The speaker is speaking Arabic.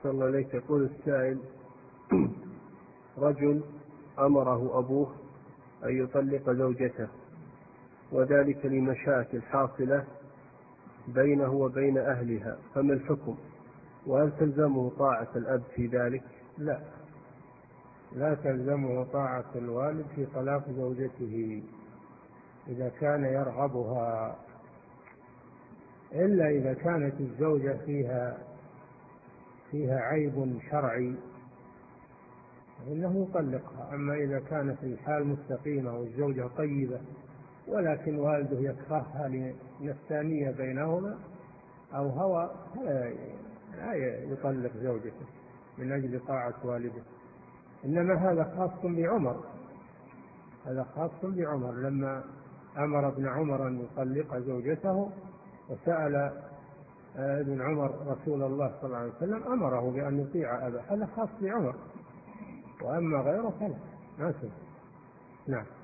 صلى الله عليه يقول السائل: رجل أمره أبوه أن يطلق زوجته، وذلك لمشاكل حاصلة بينه وبين أهلها، فما الحكم؟ وهل تلزمه طاعة الأب في ذلك؟ لا تلزمه طاعة الوالد في طلاق زوجته إذا كان يرغبها، إلا إذا كانت الزوجة فيها عيب شرعي إنه يطلقها. أما إذا كانت الحال مستقيمة والزوجة طيبة ولكن والده يكرهها لنفسانية بينهما أو هوى، لا يطلق زوجته من أجل طاعة والده. إنما هذا خاص بعمر، لما أمر ابن عمر أن يطلق زوجته وسأل ابن عمر رسول الله صلى الله عليه وسلم أمره بأن يطيع أباه، هذا خاص بعمر، وأما غيره فلا. نعم.